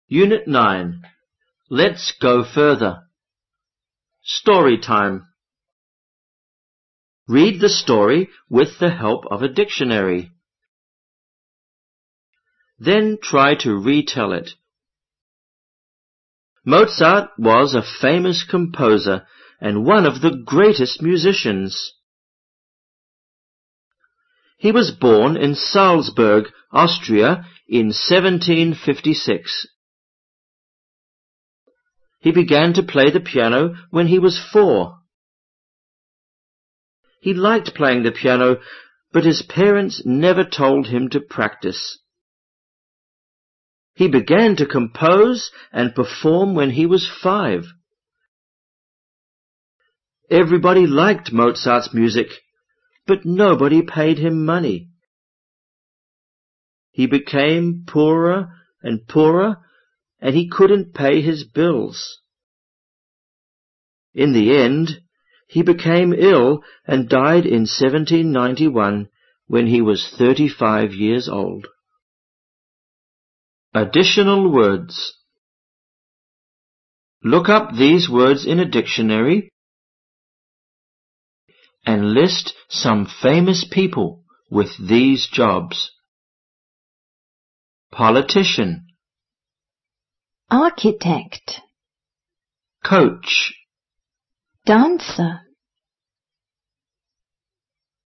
Unit 9. Let's go further. Story time. Read the story with the help of a dictionary. Then try to retell it. Mozart was a famous composer and one of the greatest musicians. He was born in Salzburg, Austria in 1756. He began to play the piano when he was 4. He liked playing the piano, but his parents never told him to practice. He began to compose and perform when he was 5. Everybody liked Mozart's music, but nobody paid him money. He became poorer and poorer, and he couldn't pay his bills. In the end, he became ill and died in 1791 when he was 35 years old. Additional words. Look up these words in a dictionary and list some famous people with these jobs. Politician, architect, coach, dancer,